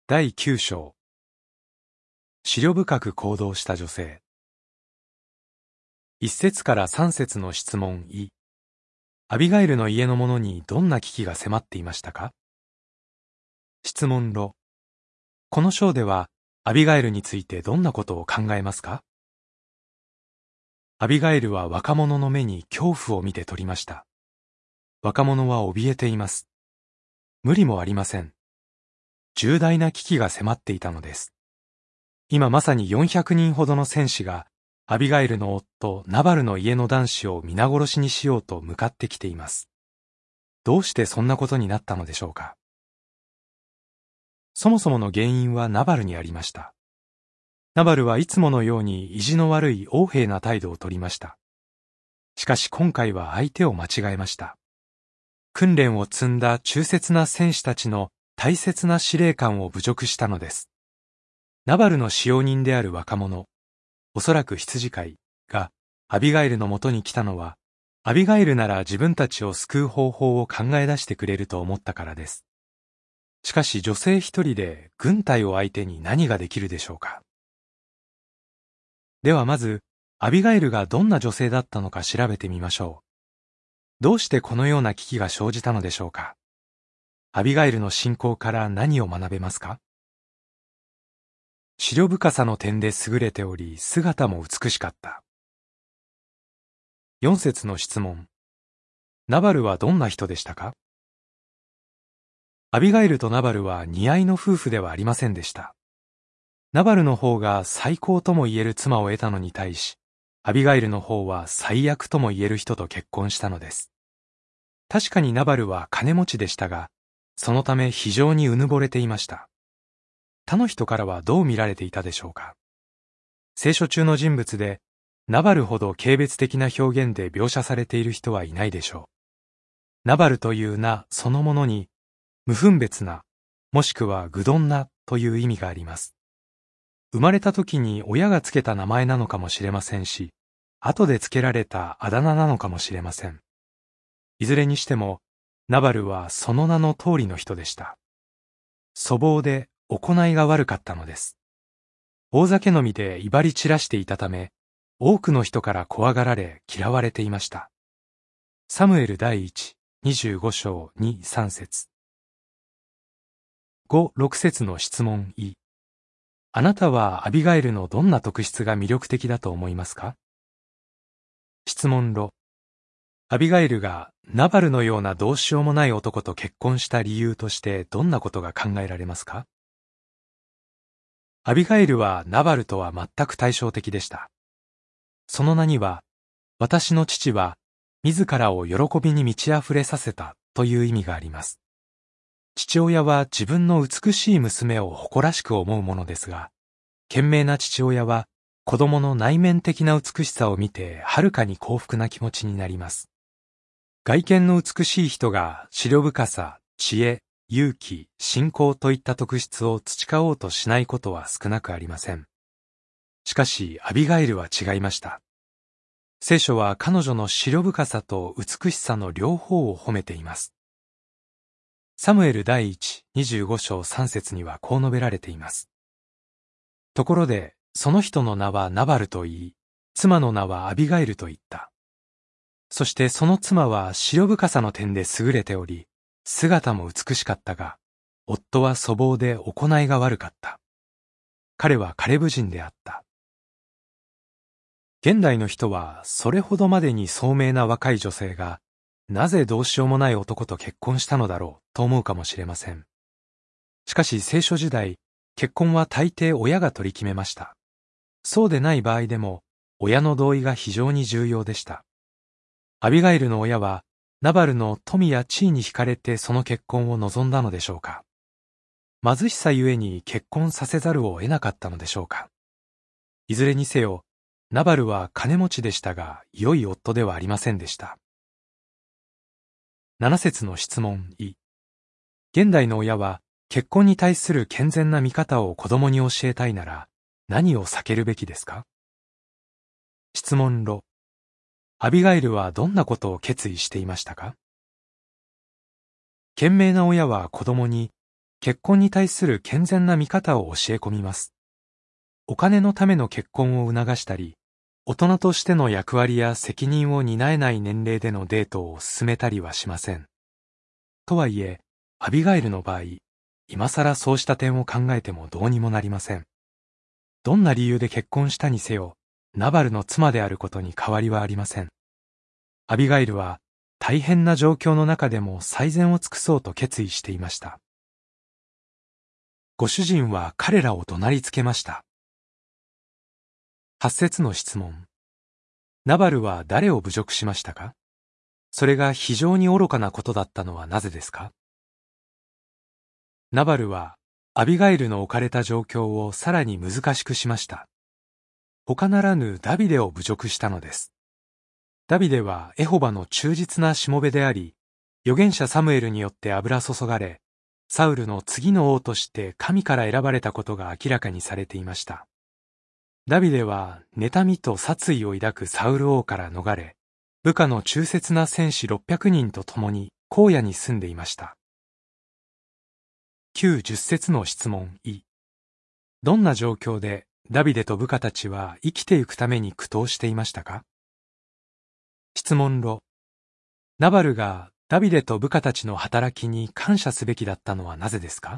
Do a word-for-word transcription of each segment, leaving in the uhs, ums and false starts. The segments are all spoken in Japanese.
だいきゅう章。思慮深く行動した女性。一節から三節の質問い。アビガイルの家の者にどんな危機が迫っていましたか？質問ろ。この章ではアビガイルについてどんなことを考えますか？アビガイルは若者の目に恐怖を見て取りました。若者は怯えています。無理もありません。重大な危機が迫っていたのです。今まさによんひゃくにんほどの戦士がアビガイルの夫ナバルの家の男子を皆殺しにしようと向かってきています。どうしてそんなことになったのでしょうか。そもそもの原因はナバルにありました。ナバルはいつものように意地の悪い横柄な態度をとりました。しかし今回は相手を間違えました。訓練を積んだ忠節な戦士たちの大切な司令官を侮辱したのです。ナバルの使用人である若者、おそらく羊飼いがアビガイルのもとに来たのは、アビガイルなら自分たちを救う方法を考え出してくれると思ったからです。しかし女性一人で軍隊を相手に何ができるでしょうか。ではまず、アビガイルがどんな女性だったのか調べてみましょう。どうしてこのような危機が生じたのでしょうか。アビガイルの信仰から何を学べますか？思慮深さの点で優れており、姿も美しかった。よん節の質問。ナバルはどんな人でしたか？アビガイルとナバルは似合いの夫婦ではありませんでした。ナバルの方が最高とも言える妻を得たのに対し、アビガイルの方は最悪とも言える人と結婚したのです。確かにナバルは金持ちでしたが、そのため非常にうぬぼれていました。他の人からはどう見られていたでしょうか。聖書中の人物で、ナバルほど軽蔑的な表現で描写されている人はいないでしょう。ナバルという名そのものに、無分別な、もしくは愚鈍なという意味があります。生まれた時に親がつけた名前なのかもしれませんし、後でつけられたあだ名なのかもしれません。いずれにしても、ナバルはその名の通りの人でした。粗暴で行いが悪かったのです。大酒飲みで威張り散らしていたため、多くの人から怖がられ嫌われていました。サムエル第一、にじゅうご章に、さん節。ご、ろく節の質問い。あなたはアビガイルのどんな特質が魅力的だと思いますか？質問ろ。アビガイルがナバルのようなどうしようもない男と結婚した理由としてどんなことが考えられますか？アビガイルはナバルとは全く対照的でした。その名には、私の父は自らを喜びに満ち溢れさせたという意味があります。父親は自分の美しい娘を誇らしく思うものですが、賢明な父親は子供の内面的な美しさを見てはるかに幸福な気持ちになります。外見の美しい人が思慮深さ、知恵、勇気、信仰といった特質を培おうとしないことは少なくありません。しかし、アビガイルは違いました。聖書は彼女の思慮深さと美しさの両方を褒めています。サムエル第一、にじゅうご章さん節にはこう述べられています。ところで、その人の名はナバルと言い、妻の名はアビガイルと言った。そしてその妻は思慮深さの点で優れており、姿も美しかったが、夫は粗暴で行いが悪かった。彼はカレブ人であった。現代の人はそれほどまでに聡明な若い女性が、なぜどうしようもない男と結婚したのだろうと思うかもしれません。しかし聖書時代、結婚は大抵親が取り決めました。そうでない場合でも、親の同意が非常に重要でした。アビガイルの親は、ナバルの富や地位に惹かれてその結婚を望んだのでしょうか。貧しさゆえに結婚させざるを得なかったのでしょうか。いずれにせよ、ナバルは金持ちでしたが、良い夫ではありませんでした。なな節の質問い。現代の親は、結婚に対する健全な見方を子供に教えたいなら、何を避けるべきですか？質問ろ。アビガイルはどんなことを決意していましたか？賢明な親は子供に、 結婚に対する健全な見方を教え込みます。お金のための結婚を促したり、大人としての役割や責任を担えない年齢でのデートを進めたりはしません。とはいえ、アビガイルの場合、今更そうした点を考えてもどうにもなりません。どんな理由で結婚したにせよ、ナバルの妻であることに変わりはありません。アビガイルは大変な状況の中でも最善を尽くそうと決意していました。ご主人は彼らを怒鳴りつけました。はち節の質問。ナバルは誰を侮辱しましたか？それが非常に愚かなことだったのはなぜですか？ナバルはアビガイルの置かれた状況をさらに難しくしました。他ならぬダビデを侮辱したのです。ダビデはエホバの忠実なしもべであり、預言者サムエルによって油注がれ、サウルの次の王として神から選ばれたことが明らかにされていました。ダビデは妬みと殺意を抱くサウル王から逃れ、部下の忠節な戦士ろっぴゃくにんと共に荒野に住んでいました。きゅう、じゅっ節の質問い。どんな状況でダビデと部下たちは生きていくために苦闘していましたか？質問ろ。ナバルがダビデと部下たちの働きに感謝すべきだったのはなぜですか？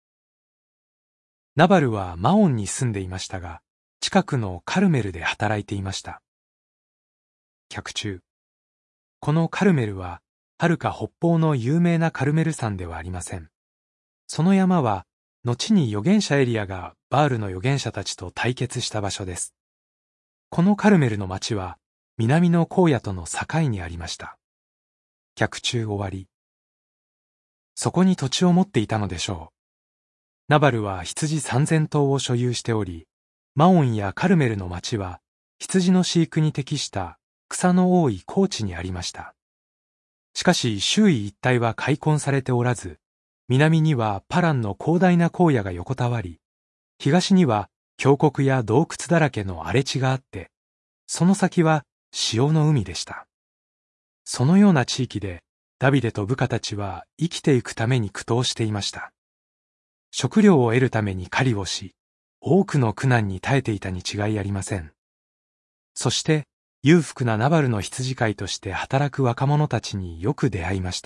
ナバルはマオンに住んでいましたが、近くのカルメルで働いていました。脚注。このカルメルは、はるか北方の有名なカルメル山ではありません。その山は、後に預言者エリアがバールの預言者たちと対決した場所です。このカルメルの町は、南の荒野との境にありました。脚注終わり。そこに土地を持っていたのでしょう。ナバルは羊さんぜんとうを所有しており、マオンやカルメルの町は羊の飼育に適した草の多い高地にありました。しかし周囲一帯は開墾されておらず、南にはパランの広大な荒野が横たわり、東には峡谷や洞窟だらけの荒れ地があって、その先は潮の海でした。そのような地域でダビデと部下たちは生きていくために苦闘していました。食料を得るために狩りをし、多くの苦難に耐えていたに違いありません。そして、裕福なナバルの羊飼いとして働く若者たちによく出会いました。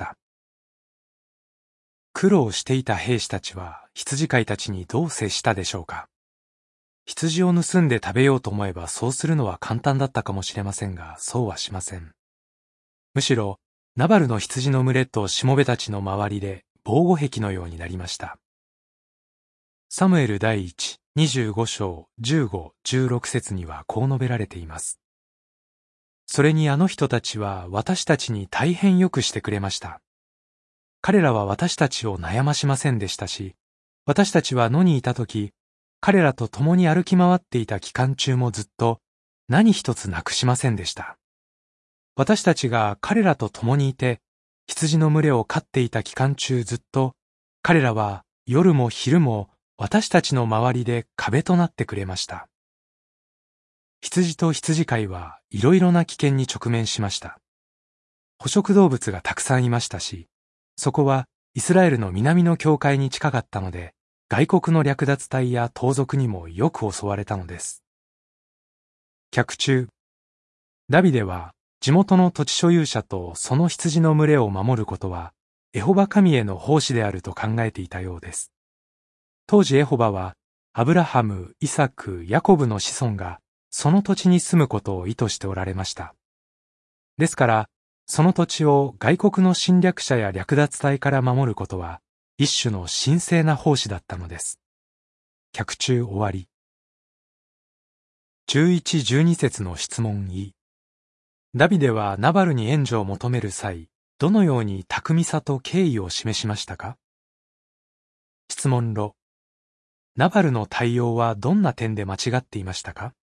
苦労していた兵士たちは羊飼いたちにどう接したでしょうか。羊を盗んで食べようと思えばそうするのは簡単だったかもしれませんが、そうはしません。むしろ、ナバルの羊の群れとしもべたちの周りで防護壁のようになりました。サムエル第一、にじゅうご章、じゅうご、じゅうろく節にはこう述べられています。それにあの人たちは私たちに大変よくしてくれました。彼らは私たちを悩ましませんでしたし、私たちは野にいたとき、彼らと共に歩き回っていた期間中もずっと何一つなくしませんでした。私たちが彼らと共にいて、羊の群れを飼っていた期間中ずっと、彼らは夜も昼も私たちの周りで壁となってくれました。羊と羊飼いはいろいろな危険に直面しました。捕食動物がたくさんいましたし、そこはイスラエルの南の境界に近かったので、外国の略奪隊や盗賊にもよく襲われたのです。脚注。ダビデは地元の土地所有者とその羊の群れを守ることは、エホバ神への奉仕であると考えていたようです。当時エホバは、アブラハム、イサク、ヤコブの子孫が、その土地に住むことを意図しておられました。ですから、その土地を外国の侵略者や略奪隊から守ることは、一種の神聖な奉仕だったのです。脚注終わり。じゅういち、じゅうに節の質問い。ダビデはナバルに援助を求める際、どのように巧みさと敬意を示しましたか？質問ろ。ナバルの対応はどんな点で間違っていましたか？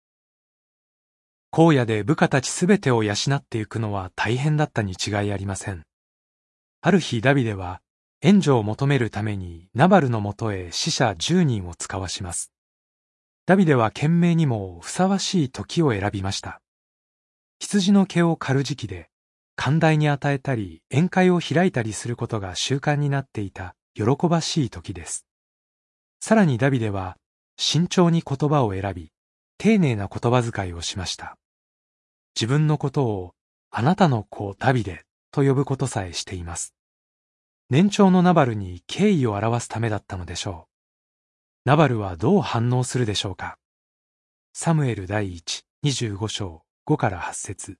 荒野で部下たちすべてを養っていくのは大変だったに違いありません。ある日ダビデは援助を求めるためにナバルのもとへ死者じゅうにんを遣わします。ダビデは懸命にもふさわしい時を選びました。羊の毛を刈る時期で、寛大に与えたり宴会を開いたりすることが習慣になっていた喜ばしい時です。さらにダビデは慎重に言葉を選び、丁寧な言葉遣いをしました。自分のことをあなたの子ダビデと呼ぶことさえしています。年長のナバルに敬意を表すためだったのでしょう。ナバルはどう反応するでしょうか。サムエル第一、にじゅうご章、ごからはち節。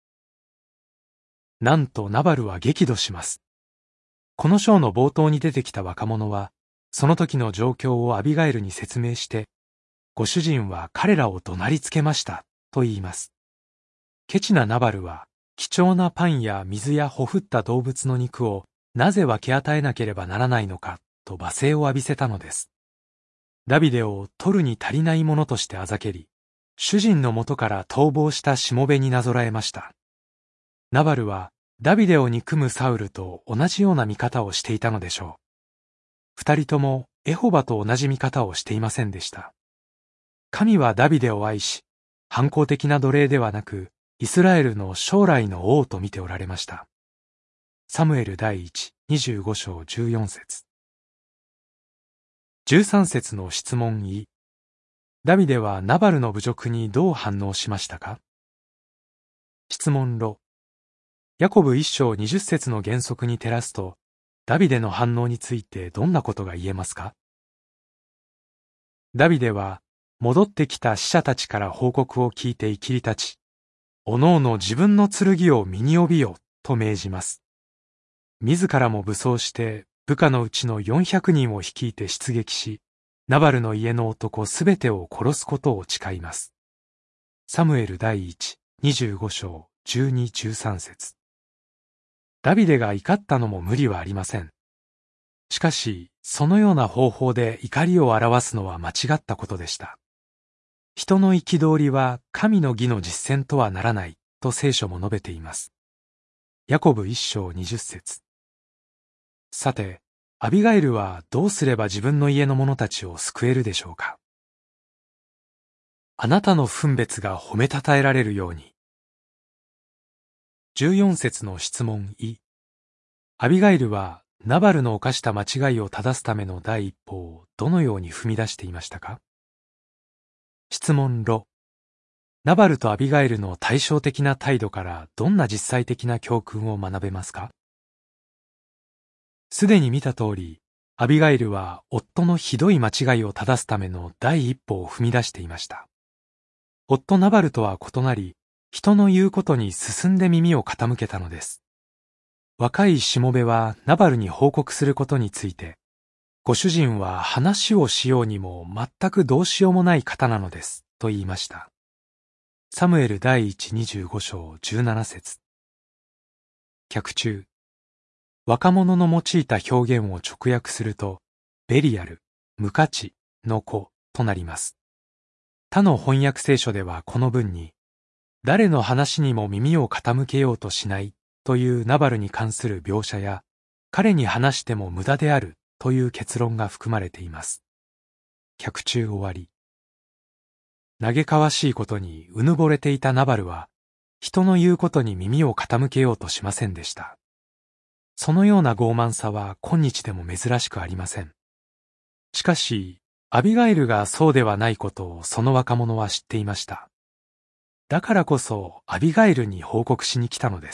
なんとナバルは激怒します。この章の冒頭に出てきた若者は、その時の状況をアビガイルに説明して、ご主人は彼らを怒鳴りつけましたと言います。ケチなナバルは、貴重なパンや水やほふった動物の肉をなぜ分け与えなければならないのかと罵声を浴びせたのです。ダビデを取るに足りないものとしてあざけり、主人のもとから逃亡したしもべになぞらえました。ナバルはダビデを憎むサウルと同じような見方をしていたのでしょう。二人ともエホバと同じ見方をしていませんでした。神はダビデを愛し、反抗的な奴隷ではなく、イスラエルの将来の王と見ておられました。サムエル第一、にじゅうご章じゅうよん節。じゅうさん節の質問い。ダビデはナバルの侮辱にどう反応しましたか。質問ろ。ヤコブ一章にじゅっ節の原則に照らすと、ダビデの反応についてどんなことが言えますか。ダビデは、戻ってきた使者たちから報告を聞いていきり立ち、おのおの自分の剣を身に帯びよと命じます。自らも武装して部下のうちのよんひゃくにんを率いて出撃し、ナバルの家の男すべてを殺すことを誓います。サムエル第一、にじゅうご章じゅうに、じゅうさん節。ダビデが怒ったのも無理はありません。しかし、そのような方法で怒りを表すのは間違ったことでした。人の憤りは神の義の実践とはならないと聖書も述べています。ヤコブ一章二十節。さて、アビガイルはどうすれば自分の家の者たちを救えるでしょうか。あなたの分別が褒めたたえられるように。じゅうよん節の質問い。アビガイルはナバルの犯した間違いを正すための第一歩をどのように踏み出していましたか。質問ろ。ナバルとアビガイルの対照的な態度からどんな実際的な教訓を学べますか。すでに見た通り、アビガイルは夫のひどい間違いを正すための第一歩を踏み出していました。夫ナバルとは異なり、人の言うことに進んで耳を傾けたのです。若いしもべはナバルに報告することについて、ご主人は話をしようにも全くどうしようもない方なのです、と言いました。サムエル第一にじゅうご章じゅうなな節。脚注。若者の用いた表現を直訳すると、ベリアル、無価値の子となります。他の翻訳聖書ではこの文に、誰の話にも耳を傾けようとしないというナバルに関する描写や、彼に話しても無駄であるという結論が含まれています。脚注終わり。嘆かわしいことにうぬぼれていたナバルは、人の言うことに耳を傾けようとしませんでした。そのような傲慢さは今日でも珍しくありません。しかし、アビガイルがそうではないことをその若者は知っていました。だからこそアビガイルに報告しに来たのです。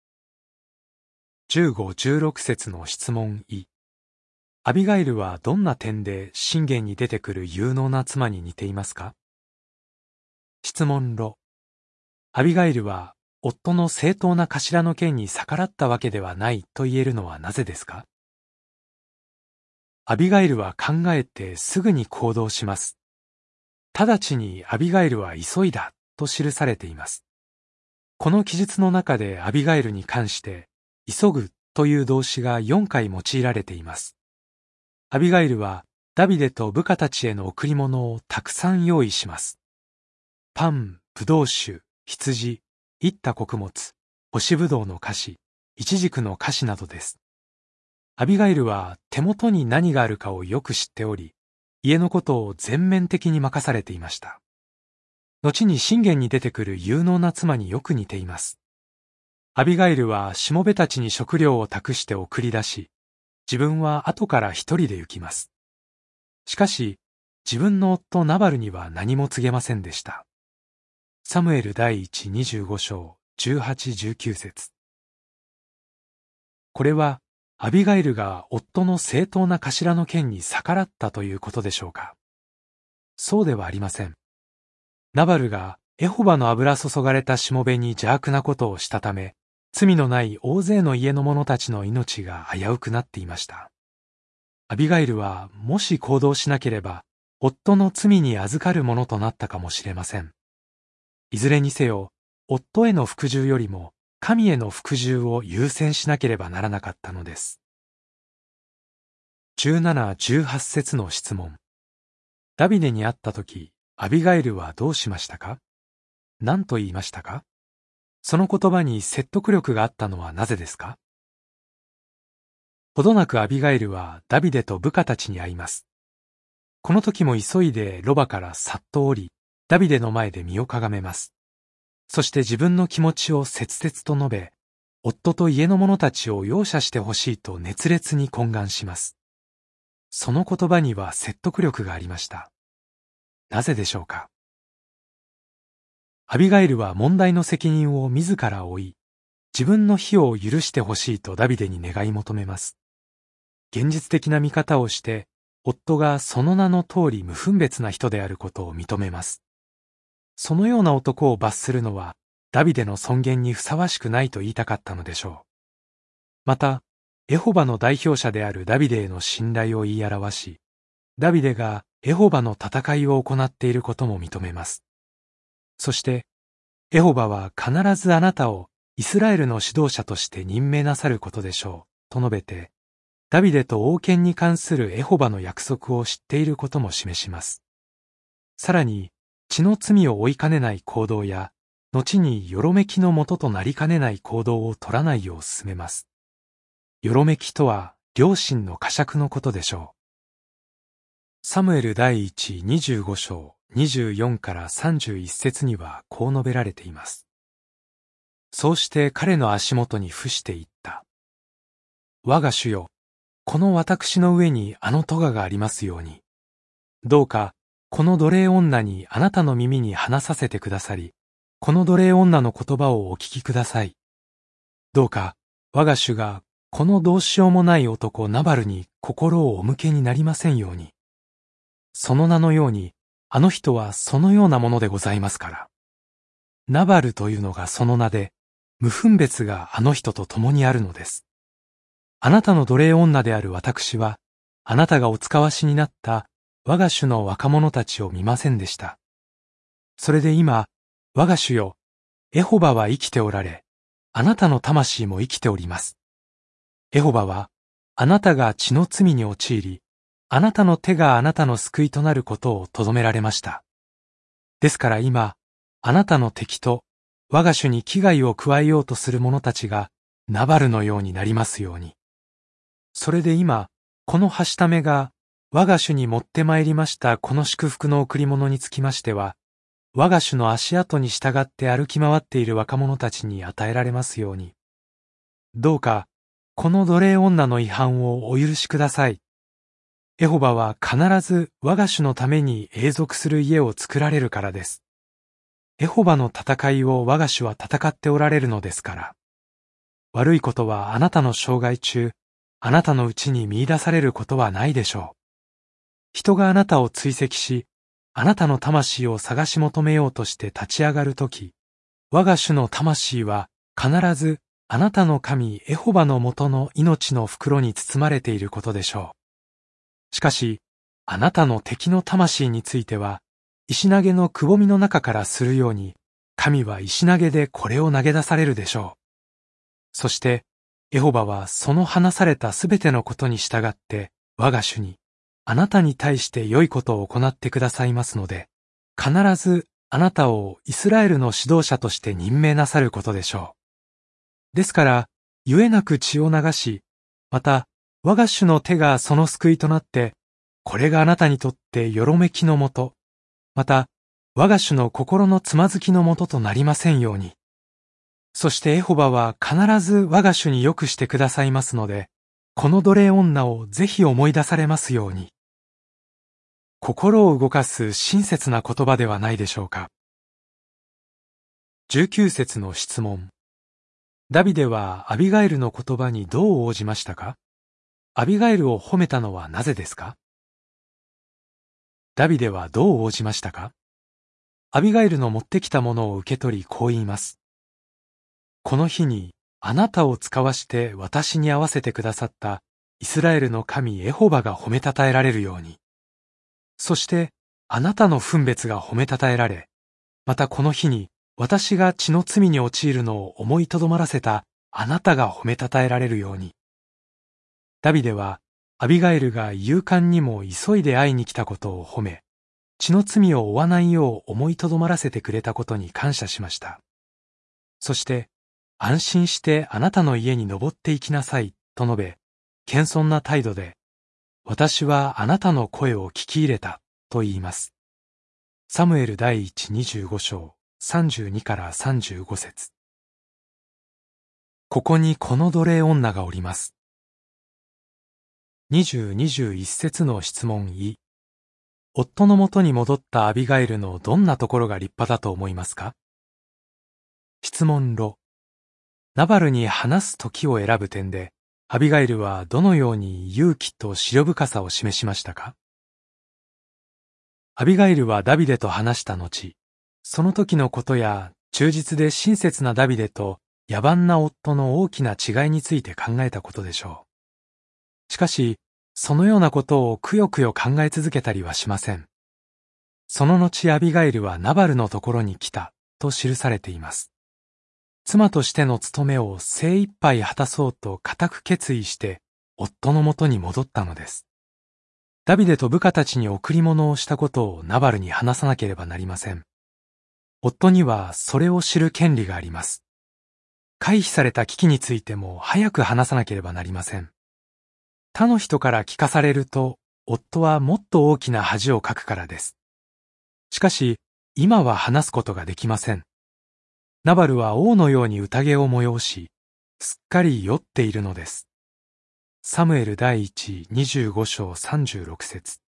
じゅうご、じゅうろく節の質問い。アビガイルはどんな点で箴言に出てくる有能な妻に似ていますか。質問ろ。アビガイルは夫の正当な頭の件に逆らったわけではないと言えるのはなぜですか。アビガイルは考えてすぐに行動します。直ちにアビガイルは急いだと記されています。この記述の中でアビガイルに関して、急ぐという動詞がよんかい用いられています。アビガイルはダビデと部下たちへの贈り物をたくさん用意します。パン、ブドウ酒、羊、いった穀物、干しぶどうの菓子、イチジクの菓子などです。アビガイルは手元に何があるかをよく知っており、家のことを全面的に任されていました。後に箴言に出てくる有能な妻によく似ています。アビガイルはしもべたちに食料を託して送り出し、 自分は後から一人で行きます。しかし、自分の夫ナバルには何も告げませんでした。サムエル第一にじゅうご章じゅうはち、じゅうきゅう節。これは、アビガイルが夫の正当な頭の件に逆らったということでしょうか。そうではありません。ナバルがエホバの油注がれたしもべに邪悪なことをしたため、罪のない大勢の家の者たちの命が危うくなっていました。アビガイルはもし行動しなければ、夫の罪に預かるものとなったかもしれません。いずれにせよ、夫への服従よりも神への服従を優先しなければならなかったのです。じゅうなな、じゅうはち節の質問。ダビデに会ったとき、アビガイルはどうしましたか？何と言いましたか？その言葉に説得力があったのはなぜですか？ほどなくアビガイルはダビデと部下たちに会います。この時も急いでロバからさっと降り、ダビデの前で身をかがめます。そして自分の気持ちを切々と述べ、夫と家の者たちを容赦してほしいと熱烈に懇願します。その言葉には説得力がありました。なぜでしょうか。アビガイルは問題の責任を自ら負い、自分の非を許してほしいとダビデに願い求めます。現実的な見方をして、夫がその名の通り無分別な人であることを認めます。そのような男を罰するのは、ダビデの尊厳にふさわしくないと言いたかったのでしょう。また、エホバの代表者であるダビデへの信頼を言い表し、ダビデがエホバの戦いを行っていることも認めます。そして、エホバは必ずあなたをイスラエルの指導者として任命なさることでしょう、と述べて、ダビデと王権に関するエホバの約束を知っていることも示します。さらに、血の罪を負いかねない行動や、後によろめきのもととなりかねない行動を取らないよう進めます。よろめきとは、良心の呵責のことでしょう。サムエル第一にじゅうご章にじゅうよんからさんじゅういち節にはこう述べられています。そうして彼の足元に伏して言った。我が主よ、この私の上にあの咎がありますように。どうか、この奴隷女にあなたの耳に話させてくださり、この奴隷女の言葉をお聞きください。どうか、我が主がこのどうしようもない男ナバルに心をお向けになりませんように。その名のように、あの人はそのようなものでございますから。ナバルというのがその名で、無分別があの人と共にあるのです。あなたの奴隷女である私は、あなたがお使わしになった我が主の若者たちを見ませんでした。それで今、我が主よ、エホバは生きておられ、あなたの魂も生きております。エホバは、あなたが血の罪に陥り、あなたの手があなたの救いとなることをとどめられました。ですから今、あなたの敵と我が主に危害を加えようとする者たちがナバルのようになりますように。それで今、このはしためが我が主に持ってまいりましたこの祝福の贈り物につきましては、我が主の足跡に従って歩き回っている若者たちに与えられますように。どうか、この奴隷女の違反をお許しください。エホバは必ず我が主のために永続する家を作られるからです。エホバの戦いを我が主は戦っておられるのですから。悪いことはあなたの生涯中、あなたのうちに見出されることはないでしょう。人があなたを追跡し、あなたの魂を探し求めようとして立ち上がるとき、我が主の魂は必ずあなたの神エホバのもとの命の袋に包まれていることでしょう。しかし、あなたの敵の魂については、石投げのくぼみの中からするように、神は石投げでこれを投げ出されるでしょう。そして、エホバはその話されたすべてのことに従って、我が主に、あなたに対して良いことを行ってくださいますので、必ずあなたをイスラエルの指導者として任命なさることでしょう。ですから、ゆえなく血を流し、また、我が主の手がその救いとなって、これがあなたにとってよろめきのもと、また、我が主の心のつまずきのもととなりませんように。そしてエホバは必ず我が主に良くしてくださいますので、 この奴隷女をぜひ思い出されますように。心を動かす親切な言葉ではないでしょうか。じゅうきゅう節の質問。ダビデはアビガイルの言葉にどう応じましたか？アビガイルを褒めたのはなぜですか？ダビデはどう応じましたか？アビガイルの持ってきたものを受け取りこう言います。この日にあなたを使わして私に会わせてくださったイスラエルの神エホバが褒めたたえられるように。そしてあなたの分別が褒めたたえられ、またこの日に私が血の罪に陥るのを思いとどまらせたあなたが褒めたたえられるように。ダビデはアビガイルが勇敢にも急いで会いに来たことを褒め、血の罪を負わないよう思いとどまらせてくれたことに感謝しました。そして、安心してあなたの家に登っていきなさい、と述べ、謙遜な態度で、私はあなたの声を聞き入れた、と言います。サムエル第一にじゅうご章、さんじゅうにからさんじゅうご節。ここにこの奴隷女がおります。にじゅう、にじゅういち節の質問い。夫のもとに戻ったアビガイルのどんなところが立派だと思いますか？質問ろ。ナバルに話す時を選ぶ点で、アビガイルはどのように勇気と思慮深さを示しましたか？アビガイルはダビデと話した後、その時のことや忠実で親切なダビデと野蛮な夫の大きな違いについて考えたことでしょう。しかし、そのようなことをくよくよ考え続けたりはしません。その後アビガイルはナバルのところに来たと記されています。妻としての務めを精一杯果たそうと固く決意して夫のもとに戻ったのです。ダビデと部下たちに贈り物をしたことをナバルに話さなければなりません。夫にはそれを知る権利があります。回避された危機についても早く話さなければなりません。他の人から聞かされると、夫はもっと大きな恥をかくからです。しかし、今は話すことができません。ナバルは王のように宴を催し、すっかり酔っているのです。サムエル第一にじゅうご章さんじゅうろく節。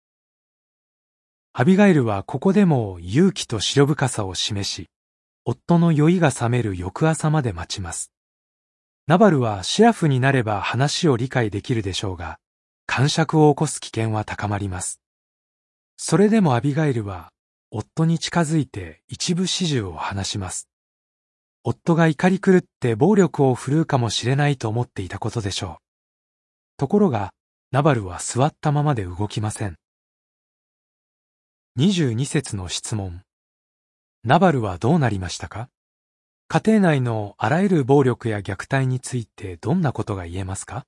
アビガイルはここでも勇気と思慮深さを示し、夫の酔いが覚める翌朝まで待ちます。ナバルはシラフになれば話を理解できるでしょうが、癇癪を起こす危険は高まります。それでもアビガイルは、夫に近づいて一部始終を話します。夫が怒り狂って暴力を振るうかもしれないと思っていたことでしょう。ところが、ナバルは座ったままで動きません。にじゅうに節の質問。ナバルはどうなりましたか？家庭内のあらゆる暴力や虐待についてどんなことが言えますか？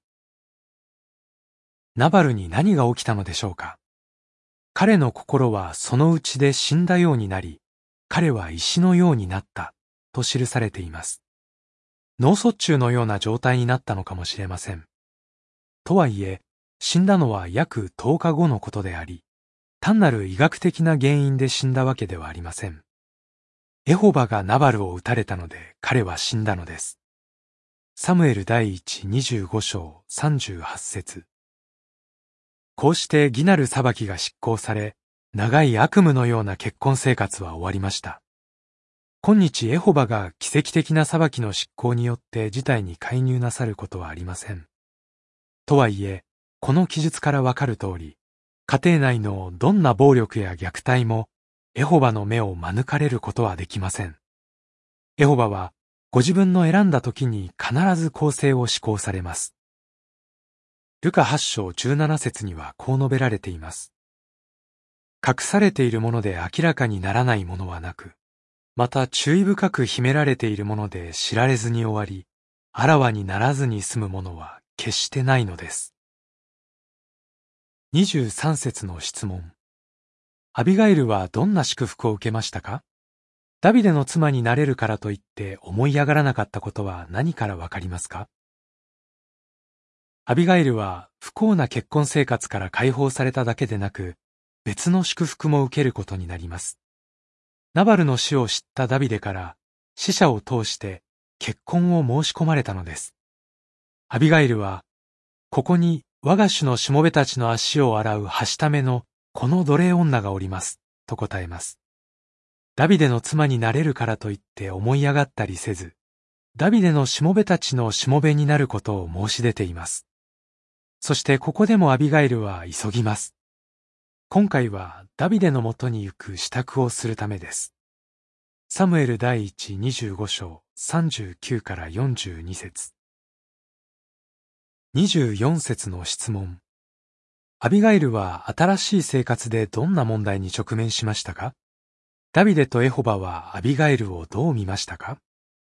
ナバルに何が起きたのでしょうか？彼の心はそのうちで死んだようになり、彼は石のようになったと記されています。脳卒中のような状態になったのかもしれません。とはいえ、死んだのは約とおかごのことであり、単なる医学的な原因で死んだわけではありません。エホバがナバルを撃たれたので彼は死んだのです。サムエル第一にじゅうご章さんじゅうはち節。こうして義なる裁きが執行され、長い悪夢のような結婚生活は終わりました。今日エホバが奇跡的な裁きの執行によって事態に介入なさることはありません。とはいえ、この記述からわかる通り、家庭内のどんな暴力や虐待もエホバの目を免れることはできません。エホバはご自分の選んだ時に必ず公正を施行されます。ルカはち章じゅうなな節にはこう述べられています。隠されているもので明らかにならないものはなく、また注意深く秘められているもので知られずに終わり、あらわにならずに済むものは決してないのです。にじゅうさん節の質問。アビガイルはどんな祝福を受けましたか？ダビデの妻になれるからといって思い上がらなかったことは何からわかりますか？アビガイルは不幸な結婚生活から解放されただけでなく、別の祝福も受けることになります。ナバルの死を知ったダビデから使者を通して結婚を申し込まれたのです。アビガイルは、 ここに我が主のしもべたちの足を洗うはしためのこの奴隷女がおります、と答えます。ダビデの妻になれるからといって思い上がったりせず、ダビデのしもべたちのしもべになることを申し出ています。そしてここでもアビガイルは急ぎます。今回はダビデのもとに行く支度をするためです。サムエル第一にじゅうご章さんじゅうきゅうからよんじゅうに節。にじゅうよん節の質問。アビガイルは新しい生活でどんな問題に直面しましたか？ダビデとエホバはアビガイルをどう見ましたか？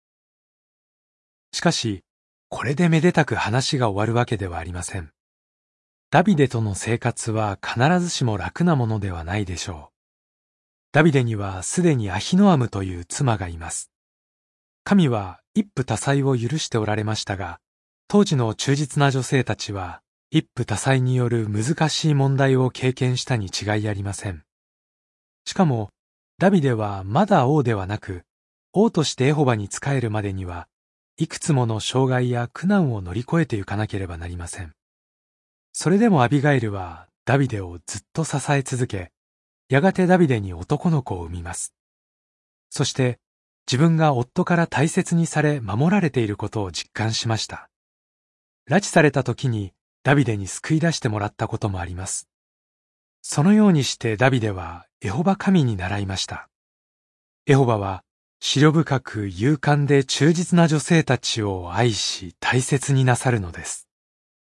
しかし、これでめでたく話が終わるわけではありません。ダビデとの生活は必ずしも楽なものではないでしょう。ダビデにはすでにアヒノアムという妻がいます。神は一夫多妻を許しておられましたが、当時の忠実な女性たちは一夫多妻による難しい問題を経験したに違いありません。しかも、ダビデはまだ王ではなく、王としてエホバに仕えるまでには、いくつもの障害や苦難を乗り越えてゆかなければなりません。それでもアビガイルはダビデをずっと支え続け、やがてダビデに男の子を産みます。そして、自分が夫から大切にされ守られていることを実感しました。拉致された時にダビデに救い出してもらったこともあります。そのようにしてダビデはエホバ神に習いました。エホバは思慮深く勇敢で忠実な女性たちを愛し大切になさるのです。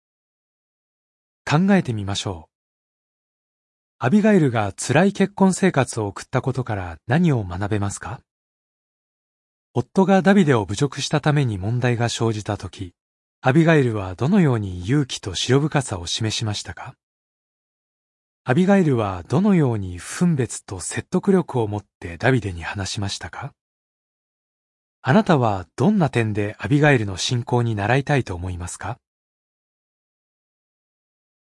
考えてみましょう。アビガイルが辛い結婚生活を送ったことから何を学べますか？夫がダビデを侮辱したために問題が生じたとき、アビガイルはどのように勇気と思慮深さを示しましたか？アビガイルはどのように分別と説得力を持ってダビデに話しましたか？あなたはどんな点でアビガイルの信仰に習いたいと思いますか？